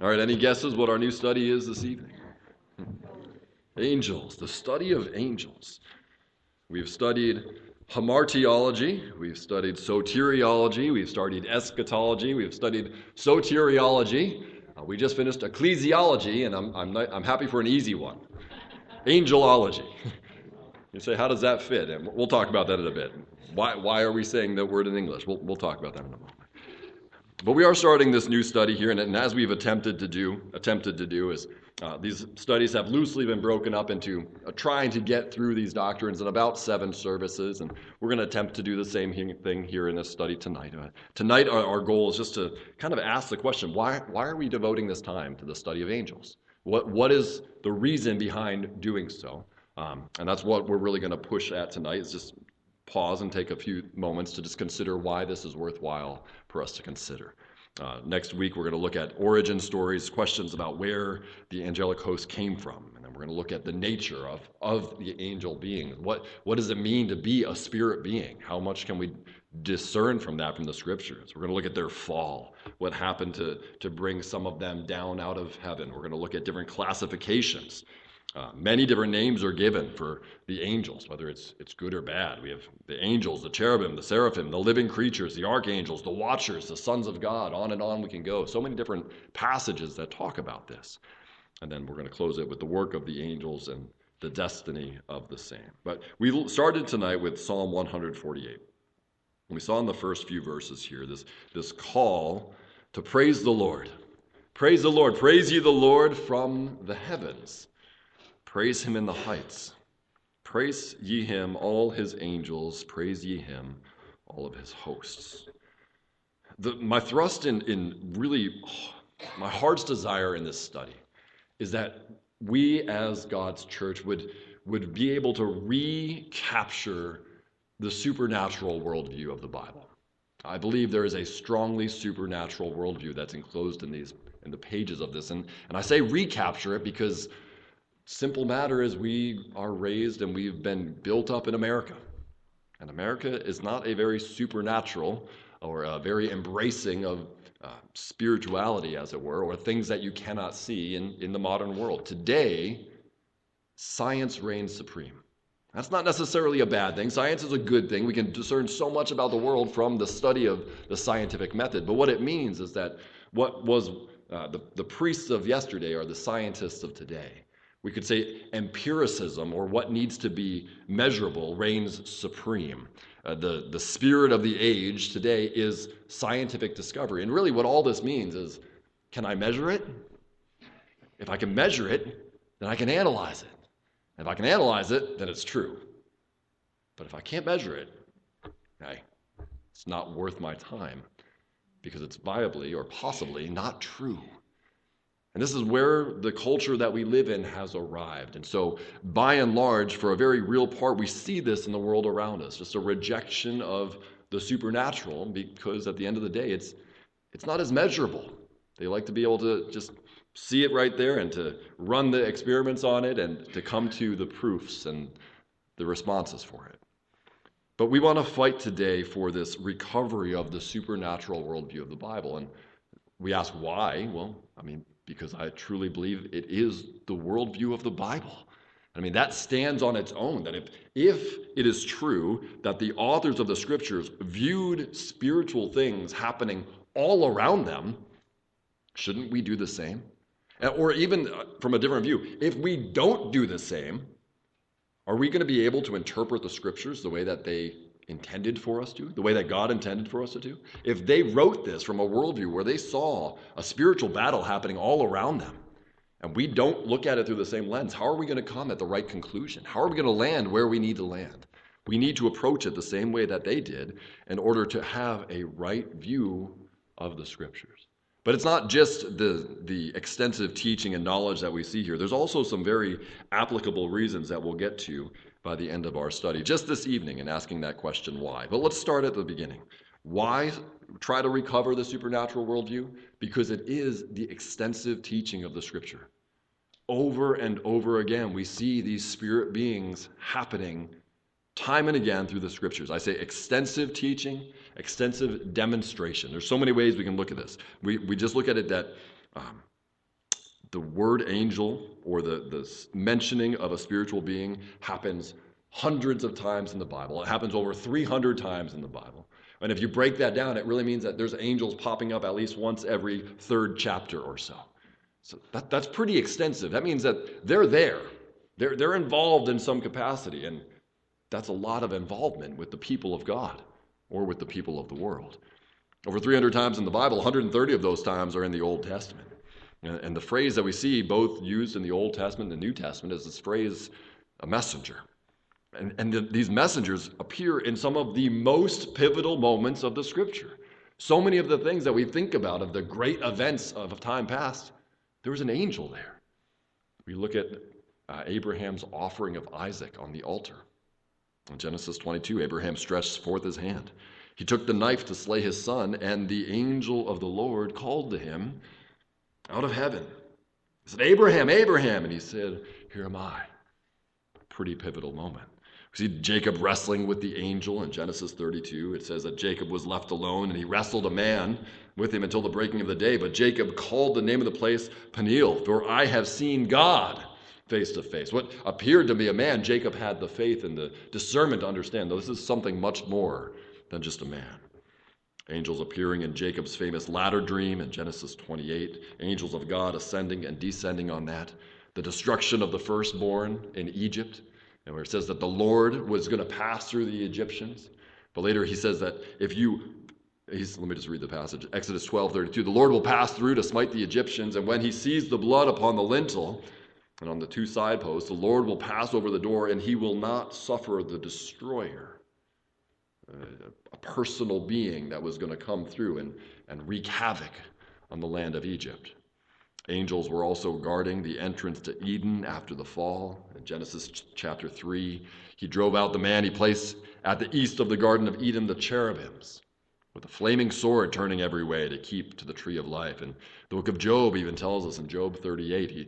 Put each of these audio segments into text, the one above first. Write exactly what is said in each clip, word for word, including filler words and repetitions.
All right, any guesses what our new study is this evening? Angels, the study of angels. We've studied hamartiology, we've studied soteriology, we've studied eschatology, we've studied soteriology. Uh, we just finished ecclesiology, and I'm, I'm, not, I'm happy for an easy one. Angelology. You say, how does that fit? And we'll talk about that in a bit. Why, why are we saying that word in English? We'll, we'll talk about that in a moment. But we are starting this new study here, and, and as we've attempted to do, attempted to do is uh, these studies have loosely been broken up into uh, trying to get through these doctrines in about seven services, and we're going to attempt to do the same he- thing here in this study tonight. Uh, tonight, our, our goal is just to kind of ask the question: Why why are we devoting this time to the study of angels? What what is the reason behind doing so? Um, and that's what we're really going to push at tonight. Is just pause and take a few moments to just consider why this is worthwhile for us to consider. Uh, next week, we're going to look at origin stories, questions about where the angelic host came from. And then we're going to look at the nature of, of the angel being. What, what does it mean to be a spirit being? How much can we discern from that from the scriptures? We're going to look at their fall, what happened to, to bring some of them down out of heaven. We're going to look at different classifications. Uh, many different names are given for the angels, whether it's it's good or bad. We have the angels, the cherubim, the seraphim, the living creatures, the archangels, the watchers, the sons of God, on and on we can go. So many different passages that talk about this. And then we're going to close it with the work of the angels and the destiny of the same. But we started tonight with Psalm one forty-eight. We saw in the first few verses here this, this call to praise the Lord. Praise the Lord. Praise ye the Lord from the heavens. Praise him in the heights. Praise ye him, all his angels. Praise ye him, all of his hosts. The, my thrust in, in really, oh, my heart's desire in this study is that we as God's church would, would be able to recapture the supernatural worldview of the Bible. I believe there is a strongly supernatural worldview that's enclosed in these in the pages of this. And, and I say recapture it because simple matter is we are raised and we've been built up in America. And America is not a very supernatural or a very embracing of uh, spirituality, as it were, or things that you cannot see in, in the modern world. Today, science reigns supreme. That's not necessarily a bad thing. Science is a good thing. We can discern so much about the world from the study of the scientific method. But what it means is that what was uh, the, the priests of yesterday are the scientists of today. We could say empiricism, or what needs to be measurable, reigns supreme. Uh, the, the spirit of the age today is scientific discovery. And really what all this means is, can I measure it? If I can measure it, then I can analyze it. If I can analyze it, then it's true. But if I can't measure it, okay, it's not worth my time because it's viably or possibly not true. And this is where the culture that we live in has arrived. And so, by and large, for a very real part, we see this in the world around us, just a rejection of the supernatural, because at the end of the day, it's it's not as measurable. They like to be able to just see it right there and to run the experiments on it and to come to the proofs and the responses for it. But we want to fight today for this recovery of the supernatural worldview of the Bible. And we ask why? Well, I mean, because I truly believe it is the worldview of the Bible. I mean, that stands on its own, that if, if it is true that the authors of the scriptures viewed spiritual things happening all around them, shouldn't we do the same? Or even from a different view, if we don't do the same, are we going to be able to interpret the scriptures the way that they intended for us to, the way that God intended for us to do? If they wrote this from a worldview where they saw a spiritual battle happening all around them, and we don't look at it through the same lens, how are we going to come at the right conclusion? How are we going to land where we need to land? We need to approach it the same way that they did in order to have a right view of the scriptures. But it's not just the, the extensive teaching and knowledge that we see here. There's also some very applicable reasons that we'll get to by the end of our study, just this evening, in asking that question, why? But let's start at the beginning. Why try to recover the supernatural worldview? Because it is the extensive teaching of the scripture. Over and over again, we see these spirit beings happening time and again through the scriptures. I say extensive teaching, extensive demonstration. There's so many ways we can look at this. We we just look at it that um, the word angel, or the, the mentioning of a spiritual being, happens hundreds of times in the Bible. It happens over three hundred times in the Bible. And if you break that down, it really means that there's angels popping up at least once every third chapter or so. So that, that's pretty extensive. That means that they're there. They're, they're involved in some capacity, and that's a lot of involvement with the people of God or with the people of the world. Over three hundred times in the Bible, one hundred thirty of those times are in the Old Testament. And, and the phrase that we see both used in the Old Testament and the New Testament is this phrase, a messenger. And, and the, these messengers appear in some of the most pivotal moments of the Scripture. So many of the things that we think about, of the great events of time past, there was an angel there. We look at uh, Abraham's offering of Isaac on the altar. In Genesis twenty-two, Abraham stretched forth his hand. He took the knife to slay his son, and the angel of the Lord called to him out of heaven. He said, "Abraham, Abraham," and he said, "Here am I." Pretty pivotal moment. We see Jacob wrestling with the angel in Genesis thirty-two. It says that Jacob was left alone, and he wrestled a man with him until the breaking of the day. But Jacob called the name of the place Peniel, for I have seen God face to face. What appeared to be a man, Jacob had the faith and the discernment to understand, though this is something much more than just a man. Angels appearing in Jacob's famous ladder dream in Genesis twenty-eight. Angels of God ascending and descending on that. The destruction of the firstborn in Egypt, and where it says that the Lord was going to pass through the Egyptians. But later he says that if you, he's, let me just read the passage, Exodus twelve thirty-two, the Lord will pass through to smite the Egyptians, and when he sees the blood upon the lintel and on the two side posts, the Lord will pass over the door, and he will not suffer the destroyer, uh, a personal being that was going to come through and, and wreak havoc on the land of Egypt. Angels were also guarding the entrance to Eden after the fall. In Genesis chapter three, he drove out the man. He placed at the east of the Garden of Eden the cherubims, with a flaming sword turning every way to keep to the tree of life. And the book of Job even tells us in Job thirty-eight, he,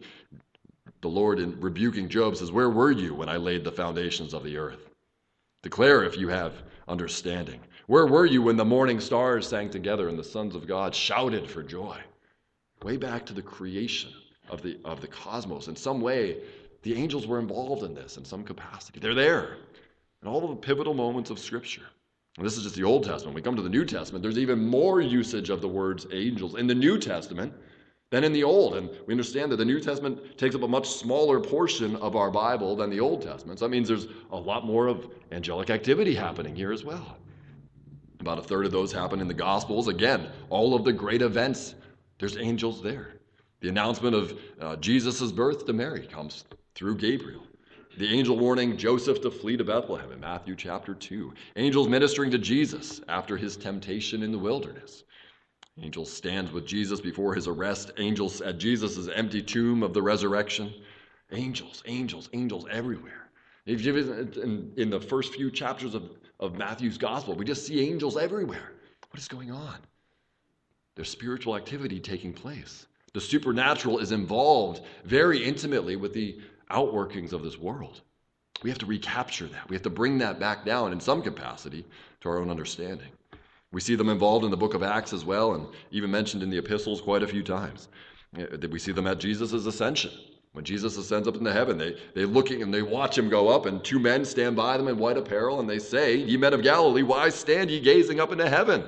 the Lord, in rebuking Job, says, "Where were you when I laid the foundations of the earth? Declare if you have understanding. Where were you when the morning stars sang together and the sons of God shouted for joy?" Way back to the creation of the of the cosmos. In some way, the angels were involved in this in some capacity. They're there in all of the pivotal moments of Scripture. And this is just the Old Testament. When we come to the New Testament, there's even more usage of the words angels in the New Testament than in the Old. And we understand that the New Testament takes up a much smaller portion of our Bible than the Old Testament. So that means there's a lot more of angelic activity happening here as well. About a third of those happen in the Gospels. Again, all of the great events, there's angels there. The announcement of uh, Jesus' birth to Mary comes through Gabriel. The angel warning Joseph to flee to Bethlehem in Matthew chapter two. Angels ministering to Jesus after his temptation in the wilderness. Angels stand with Jesus before his arrest. Angels at Jesus' empty tomb of the resurrection. Angels, angels, angels everywhere. If you in, in the first few chapters of, of Matthew's gospel, we just see angels everywhere. What is going on? There's spiritual activity taking place. The supernatural is involved very intimately with the outworkings of this world. We have to recapture that. We have to bring that back down in some capacity to our own understanding. We see them involved in the book of Acts as well, and even mentioned in the epistles quite a few times. We see them at Jesus' ascension. When Jesus ascends up into heaven, they, they looking and they watch him go up, and two men stand by them in white apparel, and they say, "Ye men of Galilee, why stand ye gazing up into heaven?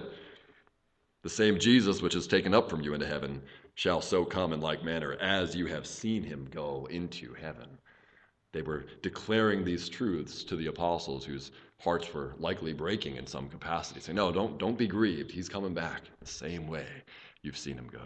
The same Jesus which is taken up from you into heaven shall so come in like manner as you have seen him go into heaven." They were declaring these truths to the apostles whose hearts were likely breaking in some capacity, saying, "No, don't, don't be grieved. He's coming back the same way you've seen him go."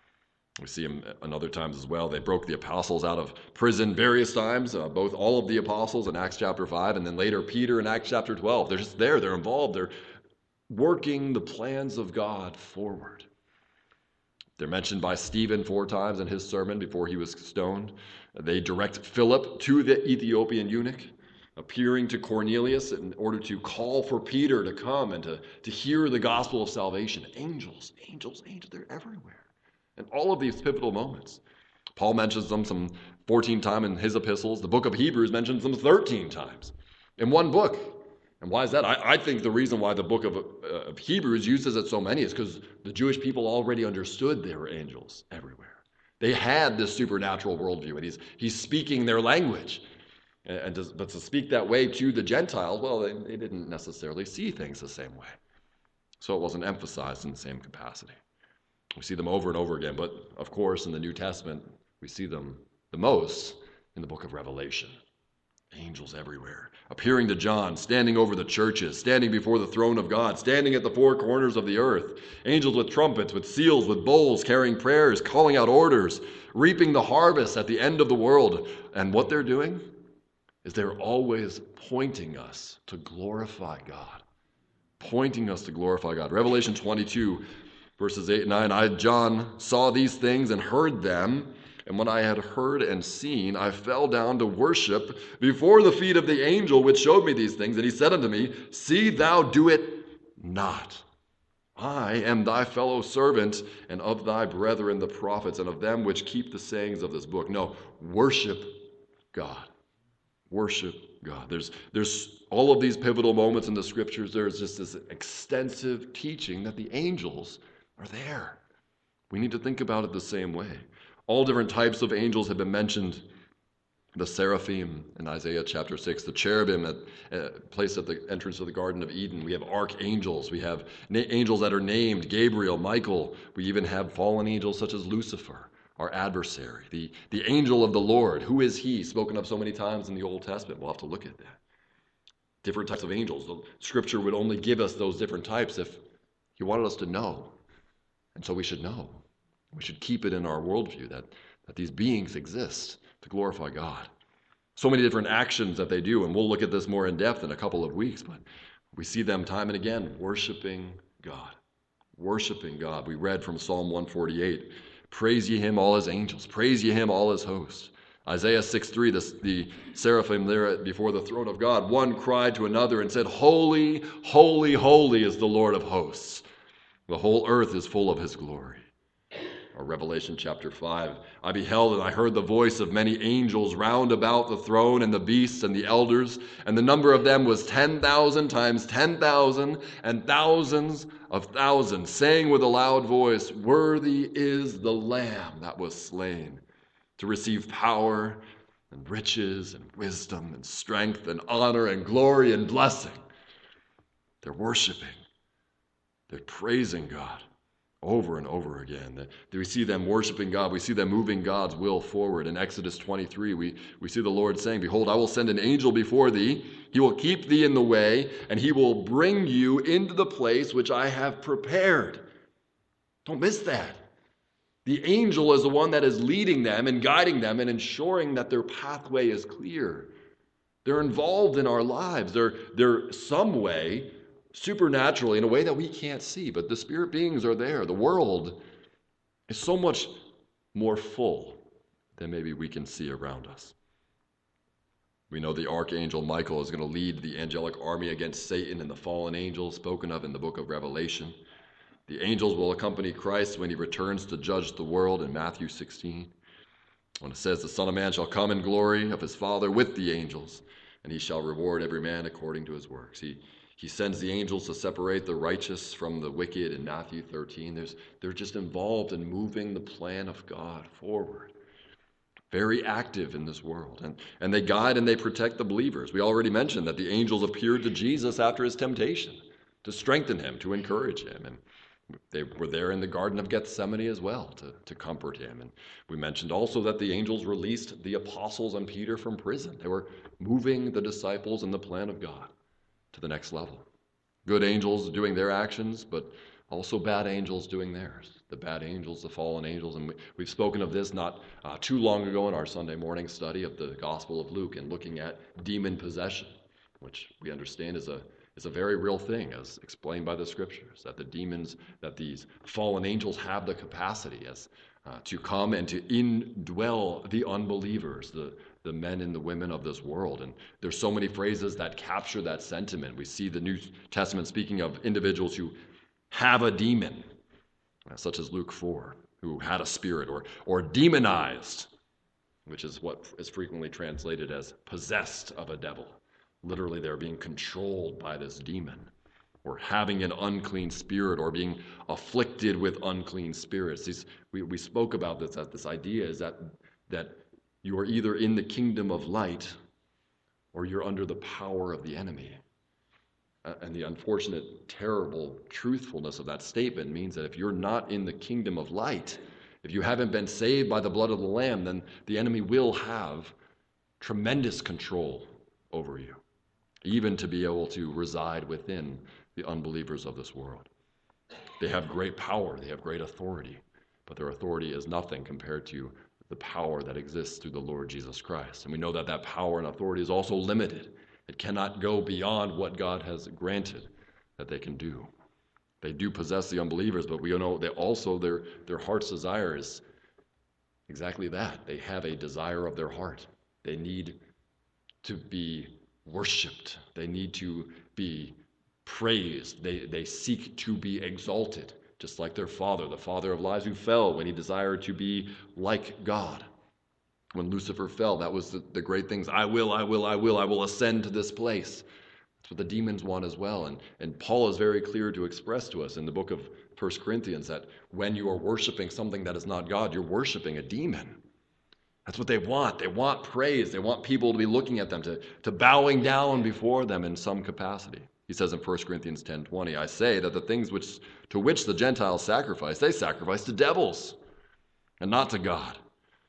We see him in other times as well. They broke the apostles out of prison various times, uh, both all of the apostles in Acts chapter five, and then later Peter in Acts chapter twelve. They're just there. They're involved. They're working the plans of God forward. They're mentioned by Stephen four times in his sermon before he was stoned. They direct Philip to the Ethiopian eunuch, appearing to Cornelius in order to call for Peter to come and to, to hear the gospel of salvation. Angels, angels, angels, they're everywhere. And all of these pivotal moments. Paul mentions them some fourteen times in his epistles. The book of Hebrews mentions them thirteen times in one book. And why is that? I, I think the reason why the book of, uh, of Hebrews uses it so many is because the Jewish people already understood there were angels everywhere. They had this supernatural worldview, and he's, he's speaking their language. And, and to, but to speak that way to the Gentiles, well, they, they didn't necessarily see things the same way. So it wasn't emphasized in the same capacity. We see them over and over again, but of course in the New Testament, we see them the most in the book of Revelation. Angels everywhere, appearing to John, standing over the churches, standing before the throne of God, standing at the four corners of the earth. Angels with trumpets, with seals, with bowls, carrying prayers, calling out orders, reaping the harvest at the end of the world. And what they're doing is they're always pointing us to glorify God. Pointing us to glorify God. Revelation twenty-two, verses eight and nine, I, John, saw these things and heard them. And when I had heard and seen, I fell down to worship before the feet of the angel which showed me these things. And he said unto me, see thou do it not. I am thy fellow servant, and of thy brethren the prophets, and of them which keep the sayings of this book. No, worship God. Worship God. There's, there's all of these pivotal moments in the scriptures. There's just this extensive teaching that the angels are there. We need to think about it the same way. All different types of angels have been mentioned. The seraphim in Isaiah chapter six, the cherubim at, uh, placed at the entrance of the Garden of Eden. We have archangels. We have na- angels that are named Gabriel, Michael. We even have fallen angels such as Lucifer, our adversary, the, the angel of the Lord. Who is he? Spoken of so many times in the Old Testament. We'll have to look at that. Different types of angels. The scripture would only give us those different types if he wanted us to know. And so we should know. We should keep it in our worldview that, that these beings exist to glorify God. So many different actions that they do, and we'll look at this more in depth in a couple of weeks, but we see them time and again worshiping God. Worshiping God. We read from Psalm one forty-eight, praise ye him, all his angels. Praise ye him, all his hosts. Isaiah six three, the, the seraphim there before the throne of God, one cried to another and said, holy, holy, holy is the Lord of hosts. The whole earth is full of his glory. Or Revelation chapter five, I beheld and I heard the voice of many angels round about the throne and the beasts and the elders, and the number of them was ten thousand times ten thousand and thousands of thousands, saying with a loud voice, worthy is the Lamb that was slain to receive power and riches and wisdom and strength and honor and glory and blessing. They're worshiping. They're praising God. Over and over again. We see them worshiping God. We see them moving God's will forward. In Exodus twenty-three, we, we see the Lord saying, behold, I will send an angel before thee. He will keep thee in the way, and he will bring you into the place which I have prepared. Don't miss that. The angel is the one that is leading them and guiding them and ensuring that their pathway is clear. They're involved in our lives. They're, they're some way supernaturally in a way that we can't see, but the spirit beings are there. The world is so much more full than maybe we can see around us. We know the archangel Michael is going to lead the angelic army against Satan and the fallen angels spoken of in the book of Revelation. The angels will accompany Christ when he returns to judge the world in Matthew sixteen. When it says the Son of Man shall come in glory of his Father with the angels, and he shall reward every man according to his works. He He sends the angels to separate the righteous from the wicked in Matthew thirteen. There's, they're just involved in moving the plan of God forward. Very active in this world. And, and they guide and they protect the believers. We already mentioned that the angels appeared to Jesus after his temptation to strengthen him, to encourage him. And they were there in the Garden of Gethsemane as well to, to comfort him. And we mentioned also that the angels released the apostles and Peter from prison. They were moving the disciples in the plan of God to the next level. Good angels doing their actions, but also bad angels doing theirs. The bad angels, the fallen angels. And we, we've spoken of this not uh, too long ago in our Sunday morning study of the Gospel of Luke and looking at demon possession, which we understand is a is a very real thing as explained by the scriptures, that the demons, that these fallen angels have the capacity as uh, to come and to indwell the unbelievers, the the men and the women of this world. And there's so many phrases that capture that sentiment. We see the New Testament speaking of individuals who have a demon, such as Luke four, who had a spirit, or, or demonized, which is what is frequently translated as possessed of a devil. Literally, they're being controlled by this demon. or having an unclean spirit, or being afflicted with unclean spirits. These, we, we spoke about this, that this idea is that, that you are either in the kingdom of light or you're under the power of the enemy. Uh, and the unfortunate, terrible truthfulness of that statement means that if you're not in the kingdom of light, if you haven't been saved by the blood of the Lamb, then the enemy will have tremendous control over you, even to be able to reside within the unbelievers of this world. They have great power, they have great authority, but their authority is nothing compared to the power that exists through the Lord Jesus Christ. And we know that that power and authority is also limited. It cannot go beyond what God has granted that they can do. They do possess the unbelievers, but we know that also their, their heart's desire is exactly that. They have a desire of their heart. They need to be worshipped. They need to be praised. They, they seek to be exalted, just like their father, the father of lies, who fell when he desired to be like God. When Lucifer fell, that was the, the great things. I will, I will, I will, I will ascend to this place. That's what the demons want as well. And, and Paul is very clear to express to us in the book of First Corinthians that when you are worshiping something that is not God, you're worshiping a demon. That's what they want. They want praise. They want people to be looking at them, to, to bowing down before them in some capacity. He says in First Corinthians ten twenty, I say that the things which to which the Gentiles sacrifice, they sacrifice to devils and not to God.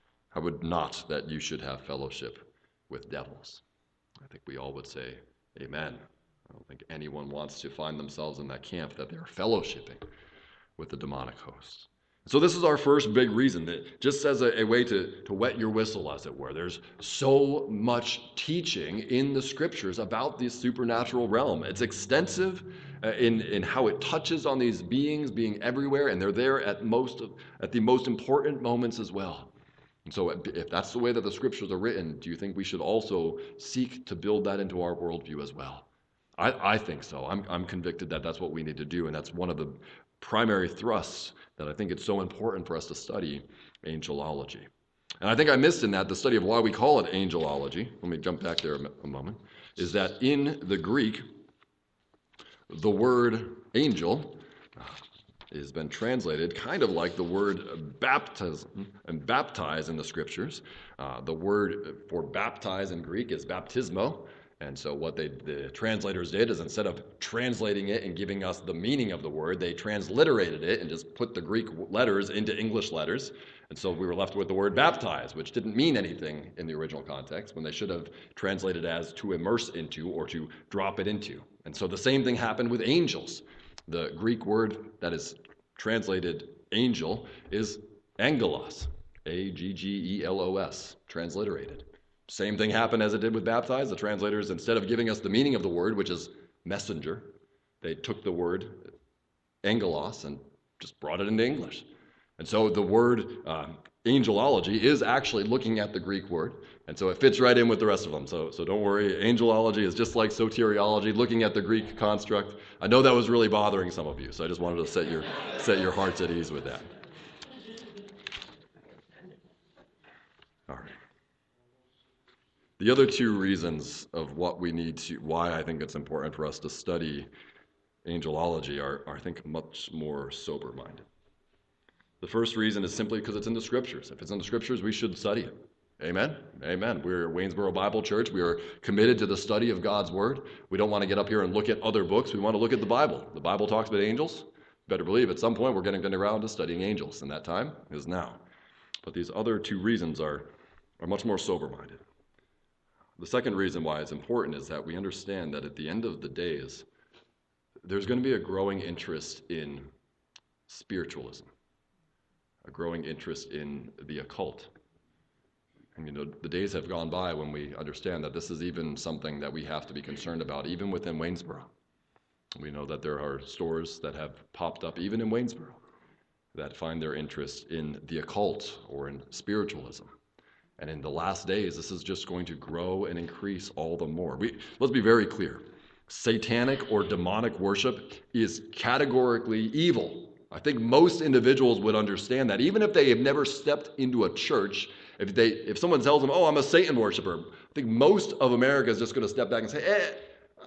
I would not that you should have fellowship with devils. I think we all would say amen. I don't think anyone wants to find themselves in that camp that they're fellowshipping with the demonic hosts. So this is our first big reason, that just as a, a way to, to wet your whistle, as it were. There's so much teaching in the scriptures about this supernatural realm. It's extensive uh, in, in how it touches on these beings being everywhere, and they're there at most of, at the most important moments as well. And so if that's the way that the scriptures are written, do you think we should also seek to build that into our worldview as well? I, I think so. I'm, I'm convicted that that's what we need to do, and that's one of the primary thrusts that I think it's so important for us to study angelology. And I think I missed in that the study of why we call it angelology. Let me jump back there a moment. Is that in the Greek, the word angel has been translated kind of like the word baptism and baptize in the scriptures. Uh, the word for baptize in Greek is baptismo. And so what they, the translators did is instead of translating it and giving us the meaning of the word, they transliterated it and just put the Greek letters into English letters. And so we were left with the word baptize, which didn't mean anything in the original context, when they should have translated as to immerse into or to drop it into. And so the same thing happened with angels. The Greek word that is translated angel is angelos, A G G E L O S, transliterated. Same thing happened as it did with baptize. The translators, instead of giving us the meaning of the word, which is messenger, they took the word angelos and just brought it into English. And so the word uh, angelology is actually looking at the Greek word, and so it fits right in with the rest of them. So, so don't worry, angelology is just like soteriology, looking at the Greek construct. I know that was really bothering some of you, so I just wanted to set your set your hearts at ease with that. All right. The other two reasons of what we need to, why I think it's important for us to study angelology are, are I think, much more sober-minded. The first reason is simply because it's in the scriptures. If it's in the scriptures, we should study it. Amen? Amen. We're Waynesboro Bible Church. We are committed to the study of God's Word. We don't want to get up here and look at other books. We want to look at the Bible. The Bible talks about angels. Better believe at some point we're getting around to studying angels, and that time is now. But these other two reasons are, are much more sober-minded. The second reason why it's important is that we understand that at the end of the days, there's going to be a growing interest in spiritualism, a growing interest in the occult. And, you know, the days have gone by when we understand that this is even something that we have to be concerned about, even within Waynesboro. We know that there are stores that have popped up, even in Waynesboro, that find their interest in the occult or in spiritualism. And in the last days, this is just going to grow and increase all the more. We, let's be very clear. Satanic or demonic worship is categorically evil. I think most individuals would understand that. Even if they have never stepped into a church, if they, if someone tells them, oh, I'm a Satan worshiper, I think most of America is just going to step back and say, eh,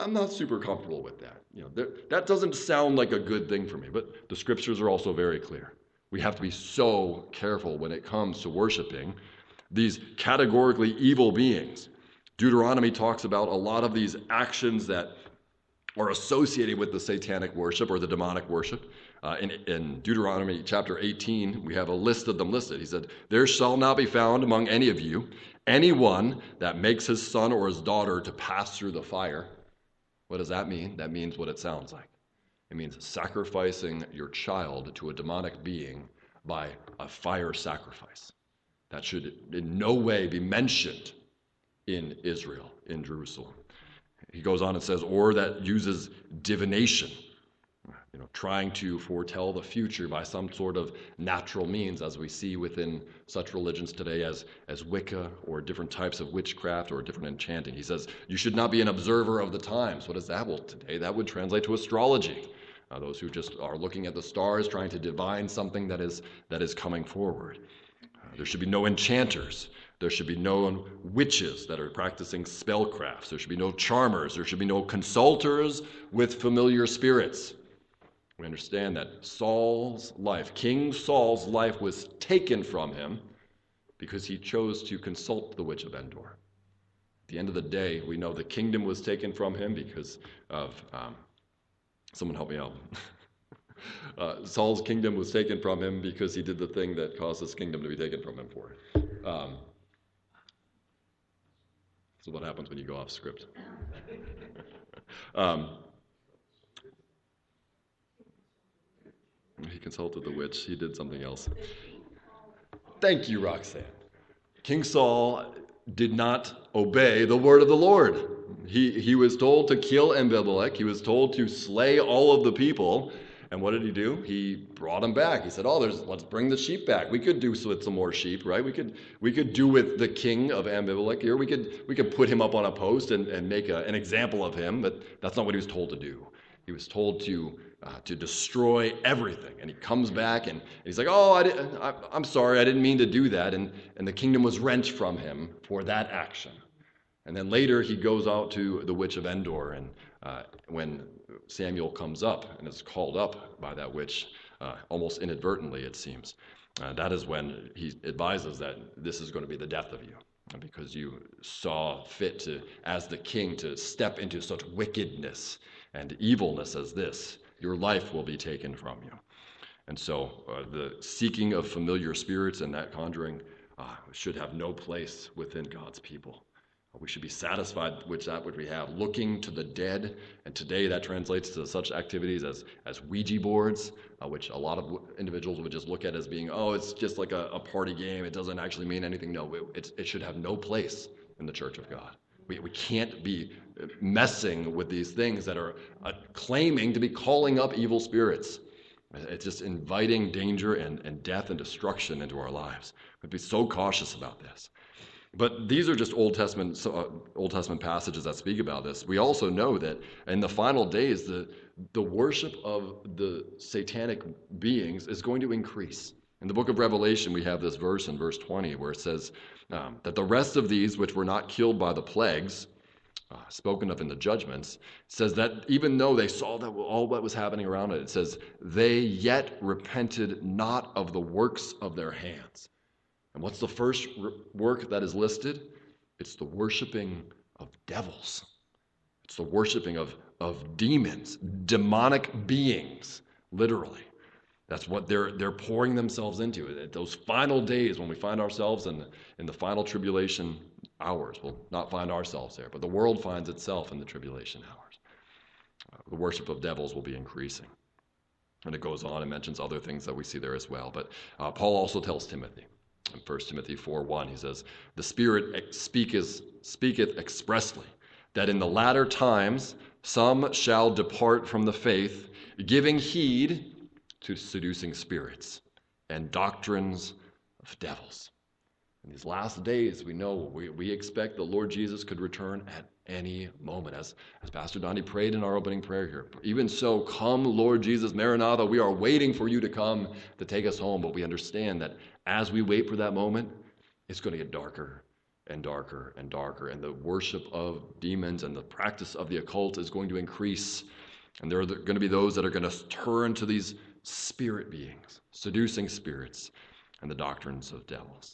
I'm not super comfortable with that. You know, that, that doesn't sound like a good thing for me, but the scriptures are also very clear. We have to be so careful when it comes to worshiping these categorically evil beings. Deuteronomy talks about a lot of these actions that are associated with the satanic worship or the demonic worship. Uh, in, in Deuteronomy chapter eighteen, we have a list of them listed. He said, "There shall not be found among any of you anyone that makes his son or his daughter to pass through the fire." What does that mean? That means what it sounds like. It means sacrificing your child to a demonic being by a fire sacrifice. That should in no way be mentioned in Israel, in Jerusalem. He goes on and says, or that uses divination, you know, trying to foretell the future by some sort of natural means, as we see within such religions today as, as Wicca or different types of witchcraft or different enchanting. He says, you should not be an observer of the times. What is that? Well, today that would translate to astrology. Uh, those who just are looking at the stars, trying to divine something that is, that is coming forward. Uh, there should be no enchanters. There should be no witches that are practicing spellcrafts. There should be no charmers. There should be no consulters with familiar spirits. We understand that Saul's life, King Saul's life, was taken from him because he chose to consult the witch of Endor. At the end of the day, we know the kingdom was taken from him because of, um, someone help me out. uh, Saul's kingdom was taken from him because he did the thing that caused his kingdom to be taken from him for. Um, This is what happens when you go off script. um, he consulted the witch. He did something else. Thank you, Roxanne. King Saul did not obey the word of the Lord. He, he was told to kill Abimelech. He was told to slay all of the people. And what did he do? He brought them back. He said, oh, there's, let's bring the sheep back. We could do with some more sheep, right? We could we could do with the king of Abimelech here. We could we could put him up on a post and, and make a, an example of him, but that's not what he was told to do. He was told to uh, to destroy everything. And he comes back and, and he's like, oh, I didn't, I, I'm sorry, I didn't mean to do that. And, and the kingdom was wrenched from him for that action. And then later he goes out to the witch of Endor, and uh, when Samuel comes up and is called up by that witch, uh, almost inadvertently it seems, uh, that is when he advises that this is going to be the death of you, because you saw fit to, as the king, to step into such wickedness and evilness as this. Your life will be taken from you. And so uh, the seeking of familiar spirits and that conjuring uh, should have no place within God's people. We should be satisfied with that which we have, looking to the dead. And today that translates to such activities as, as Ouija boards, uh, which a lot of individuals would just look at as being, oh, it's just like a, a party game. It doesn't actually mean anything. No, it, it, it should have no place in the church of God. We, we can't be messing with these things that are uh, claiming to be calling up evil spirits. It's just inviting danger and, and death and destruction into our lives. We'd be so cautious about this. But these are just Old Testament uh, Old Testament passages that speak about this. We also know that in the final days, the, the worship of the satanic beings is going to increase. In the book of Revelation, we have this verse in verse twenty where it says um, that the rest of these which were not killed by the plagues, uh, spoken of in the judgments, says that even though they saw that all that was happening around it, it says they yet repented not of the works of their hands. And what's the first work that is listed? It's the worshiping of devils. It's the worshiping of, of demons, demonic beings, literally. That's what they're they're pouring themselves into. At those final days when we find ourselves in the, in the final tribulation hours, we'll not find ourselves there, but the world finds itself in the tribulation hours. Uh, the worship of devils will be increasing. And it goes on and mentions other things that we see there as well. But uh, Paul also tells Timothy, in First Timothy four one, he says, the Spirit speaketh, speaketh expressly, that in the latter times some shall depart from the faith, giving heed to seducing spirits and doctrines of devils. In these last days, we know, we, we expect the Lord Jesus could return at any moment. As, as Pastor Donnie prayed in our opening prayer here, even so, come Lord Jesus, Maranatha, we are waiting for you to come to take us home, but we understand that as we wait for that moment, it's going to get darker and darker and darker, and the worship of demons and the practice of the occult is going to increase. And there are going to be those that are going to turn to these spirit beings, seducing spirits, and the doctrines of devils.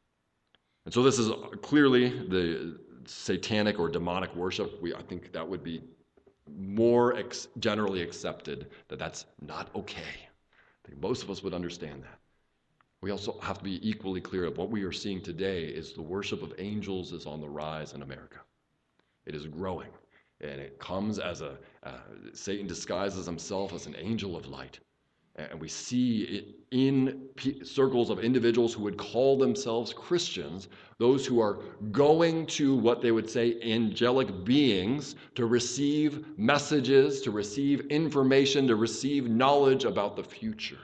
And so this is clearly the satanic or demonic worship. We, I think that would be more ex- generally accepted, that that's not okay. I think most of us would understand that. We also have to be equally clear that what we are seeing today is the worship of angels is on the rise in America. It is growing, and it comes as a, uh, Satan disguises himself as an angel of light. And we see it in p- circles of individuals who would call themselves Christians, those who are going to what they would say angelic beings to receive messages, to receive information, to receive knowledge about the future.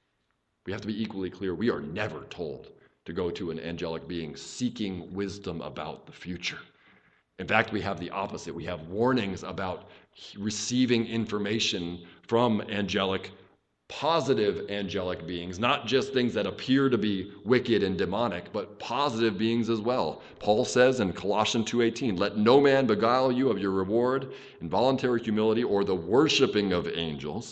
We have to be equally clear. We are never told to go to an angelic being seeking wisdom about the future. In fact, we have the opposite. We have warnings about receiving information from angelic positive angelic beings, not just things that appear to be wicked and demonic, but positive beings as well. Paul says in Colossians two eighteen, "Let no man beguile you of your reward in voluntary humility or the worshiping of angels."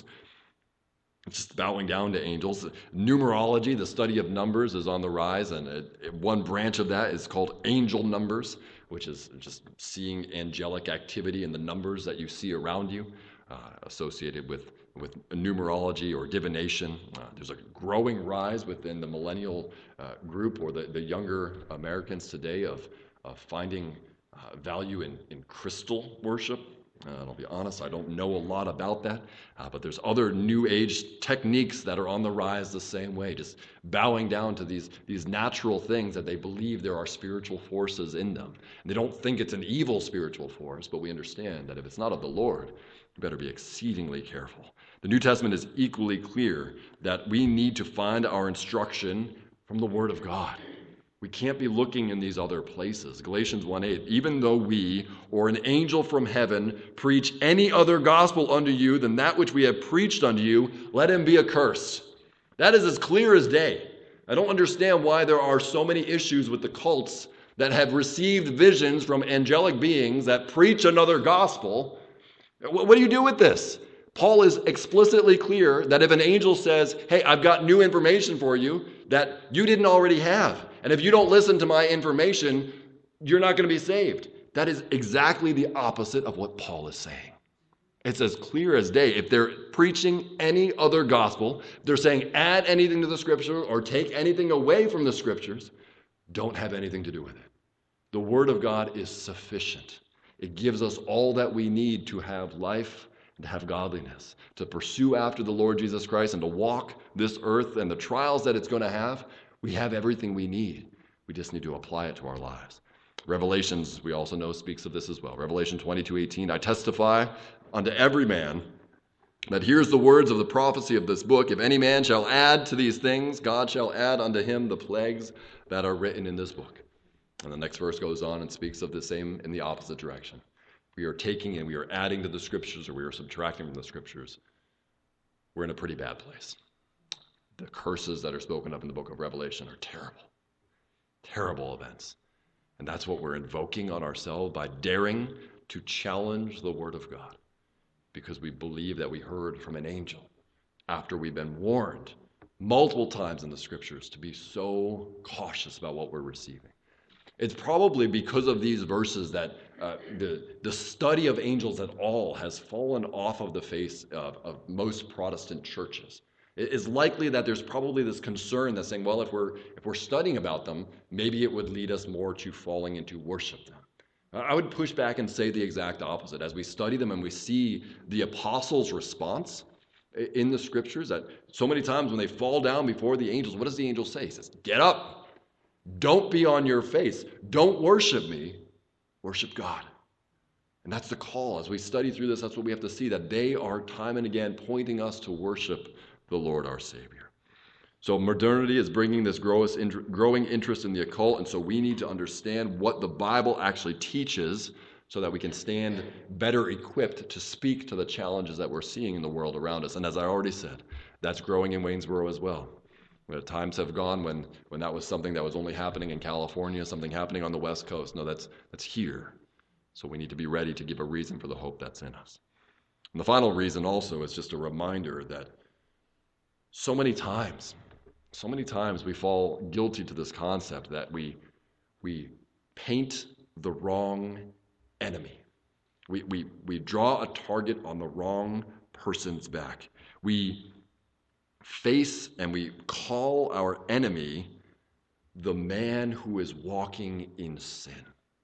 It's just bowing down to angels. Numerology, the study of numbers, is on the rise, and it, one branch of that is called angel numbers, which is just seeing angelic activity in the numbers that you see around you, uh, associated with with numerology or divination. Uh, there's a growing rise within the millennial uh, group or the, the younger Americans today of, of finding uh, value in, in crystal worship. Uh, and I'll be honest, I don't know a lot about that, uh, but there's other new age techniques that are on the rise the same way, just bowing down to these, these natural things that they believe there are spiritual forces in them. And they don't think it's an evil spiritual force, but we understand that if it's not of the Lord, you better be exceedingly careful. The New Testament is equally clear that we need to find our instruction from the Word of God. We can't be looking in these other places. Galatians one eight, "Even though we or an angel from heaven preach any other gospel unto you than that which we have preached unto you, let him be accursed." That is as clear as day. I don't understand why there are so many issues with the cults that have received visions from angelic beings that preach another gospel. What do you do with this? Paul is explicitly clear that if an angel says, "Hey, I've got new information for you that you didn't already have, and if you don't listen to my information, you're not going to be saved," that is exactly the opposite of what Paul is saying. It's as clear as day. If they're preaching any other gospel, if they're saying add anything to the scripture or take anything away from the scriptures, don't have anything to do with it. The Word of God is sufficient. It gives us all that we need to have life, to have godliness, to pursue after the Lord Jesus Christ, and to walk this earth and the trials that it's going to have. We have everything we need. We just need to apply it to our lives. Revelations, we also know, speaks of this as well. Revelation twenty-two eighteen, "I testify unto every man that hears the words of the prophecy of this book. If any man shall add to these things, God shall add unto him the plagues that are written in this book." And the next verse goes on and speaks of the same in the opposite direction. We are taking and we are adding to the scriptures, or we are subtracting from the scriptures. We're in a pretty bad place. The curses that are spoken of in the book of Revelation are terrible. Terrible events. And that's what we're invoking on ourselves by daring to challenge the Word of God, because we believe that we heard from an angel after we've been warned multiple times in the scriptures to be so cautious about what we're receiving. It's probably because of these verses that uh, the, the study of angels at all has fallen off of the face of, of most Protestant churches. It is likely that there's probably this concern that's saying, well, if we're if we're studying about them, maybe it would lead us more to falling into worship them. I would push back and say the exact opposite. As we study them and we see the apostles' response in the scriptures, that so many times when they fall down before the angels, what does the angel say? He says, "Get up. Don't be on your face. Don't worship me. Worship God." And that's the call. As we study through this, that's what we have to see, that they are time and again pointing us to worship the Lord our Savior. So modernity is bringing this growing interest in the occult, and so we need to understand what the Bible actually teaches so that we can stand better equipped to speak to the challenges that we're seeing in the world around us. And as I already said, that's growing in Waynesboro as well. Where times have gone when, when that was something that was only happening in California, something happening on the West Coast. No, that's, that's here. So we need to be ready to give a reason for the hope that's in us. And the final reason also is just a reminder that so many times, so many times we fall guilty to this concept that we, we paint the wrong enemy. We, we, we draw a target on the wrong person's back. We face and we call our enemy the man who is walking in sin.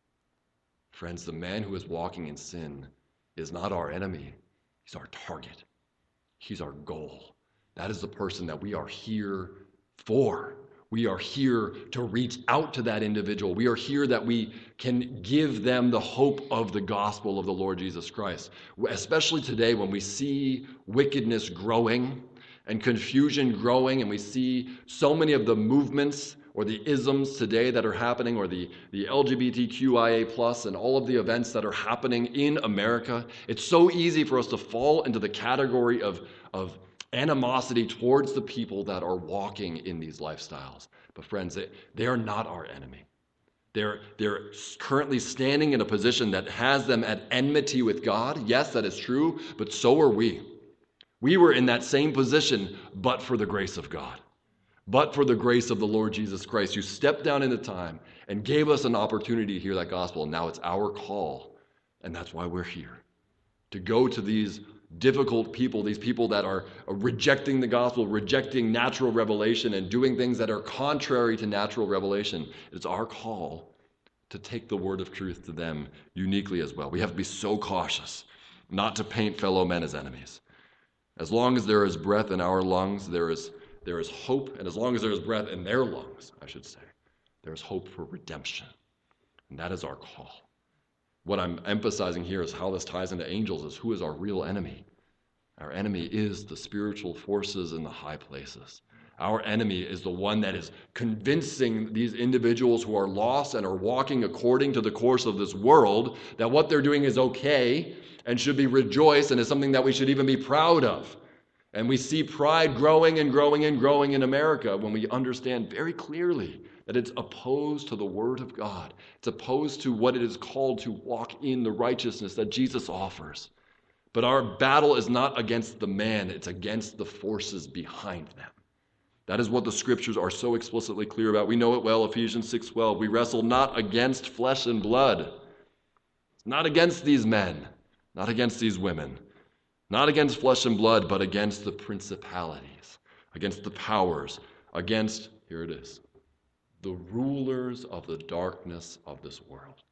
Friends, the man who is walking in sin is not our enemy. He's our target. He's our goal. That is the person that we are here for. We are here to reach out to that individual. We are here that we can give them the hope of the gospel of the Lord Jesus Christ. Especially today when we see wickedness growing and confusion growing, and we see so many of the movements or the isms today that are happening, or the, the L G B T Q I A plus and all of the events that are happening in America. It's so easy for us to fall into the category of, of animosity towards the people that are walking in these lifestyles. But friends, they, they are not our enemy. They're, they're currently standing in a position that has them at enmity with God. Yes, that is true, but so are we. We were in that same position, but for the grace of God. But for the grace of the Lord Jesus Christ, who stepped down into time and gave us an opportunity to hear that gospel. And now it's our call, and that's why we're here. To go to these difficult people, these people that are rejecting the gospel, rejecting natural revelation, and doing things that are contrary to natural revelation. It's our call to take the word of truth to them uniquely as well. We have to be so cautious not to paint fellow men as enemies. As long as there is breath in our lungs, there is There is hope, and as long as there is breath in their lungs, I should say, there is hope for redemption. And that is our call. What I'm emphasizing here is how this ties into angels is who is our real enemy. Our enemy is the spiritual forces in the high places. Our enemy is the one that is convincing these individuals who are lost and are walking according to the course of this world that what they're doing is okay and should be rejoiced and is something that we should even be proud of. And we see pride growing and growing and growing in America when we understand very clearly that it's opposed to the Word of God. It's opposed to what it is called to walk in the righteousness that Jesus offers. But our battle is not against the man, it's against the forces behind them. That is what the scriptures are so explicitly clear about. We know it well, Ephesians six twelve. We wrestle not against flesh and blood. It's not against these men, not against these women. Not against flesh and blood, but against the principalities, against the powers, against, here it is, the rulers of the darkness of this world.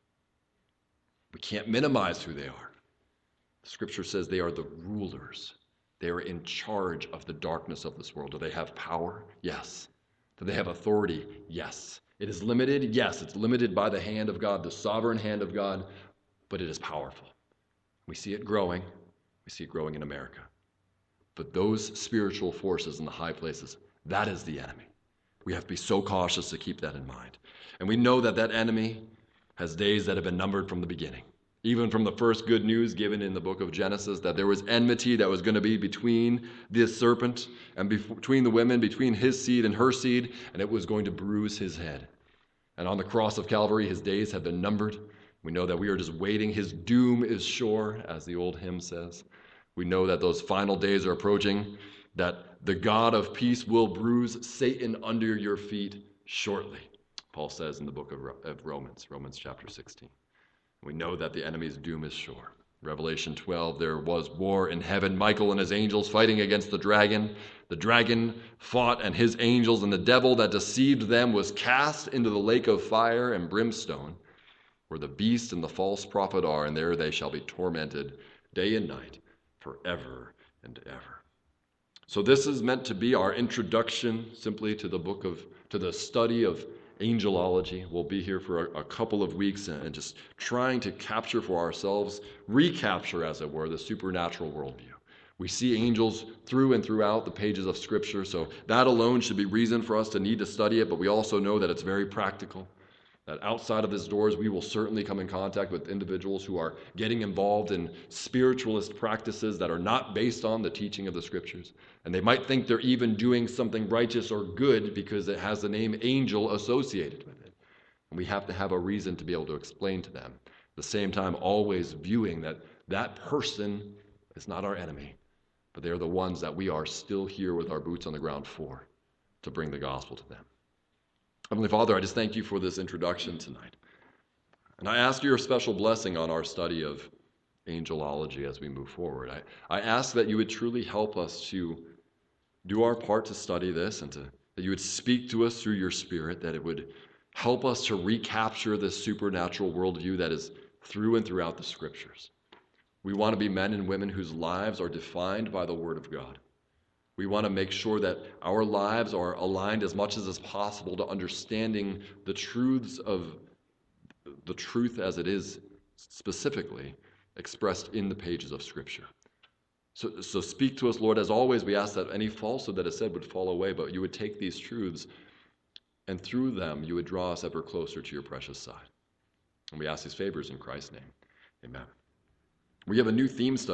We can't minimize who they are. The scripture says they are the rulers. They are in charge of the darkness of this world. Do they have power? Yes. Do they have authority? Yes. It is limited? Yes. It's limited by the hand of God, the sovereign hand of God, but it is powerful. We see it growing. We see it growing in America. But those spiritual forces in the high places, that is the enemy. We have to be so cautious to keep that in mind. And we know that that enemy has days that have been numbered from the beginning. Even from the first good news given in the book of Genesis, that there was enmity that was going to be between this serpent and between the women, between his seed and her seed, and it was going to bruise his head. And on the cross of Calvary, his days have been numbered. We know that we are just waiting. His doom is sure, as the old hymn says. We know that those final days are approaching, that the God of peace will bruise Satan under your feet shortly, Paul says in the book of Romans, Romans chapter sixteen. We know that the enemy's doom is sure. Revelation twelve, there was war in heaven, Michael and his angels fighting against the dragon. The dragon fought and his angels, and the devil that deceived them was cast into the lake of fire and brimstone, where the beast and the false prophet are, and there they shall be tormented day and night, forever and ever. So this is meant to be our introduction simply to the book of, to the study of angelology. We'll be here for a, a couple of weeks and, and just trying to capture for ourselves, recapture as it were, the supernatural worldview. We see angels through and throughout the pages of Scripture, so that alone should be reason for us to need to study it, but we also know that it's very practical. That outside of his doors, we will certainly come in contact with individuals who are getting involved in spiritualist practices that are not based on the teaching of the Scriptures. And they might think they're even doing something righteous or good because it has the name angel associated with it. And we have to have a reason to be able to explain to them. At the same time, always viewing that that person is not our enemy, but they're the ones that we are still here with our boots on the ground for, to bring the gospel to them. Heavenly Father, I just thank you for this introduction tonight. And I ask your special blessing on our study of angelology as we move forward. I, I ask that you would truly help us to do our part to study this, and to, that you would speak to us through your Spirit, that it would help us to recapture this supernatural worldview that is through and throughout the Scriptures. We want to be men and women whose lives are defined by the Word of God. We want to make sure that our lives are aligned as much as is possible to understanding the truths of the truth as it is specifically expressed in the pages of Scripture. So, so speak to us, Lord. As always, we ask that any falsehood that is said would fall away, but you would take these truths, and through them you would draw us ever closer to your precious side. And we ask these favors in Christ's name. Amen. We have a new theme study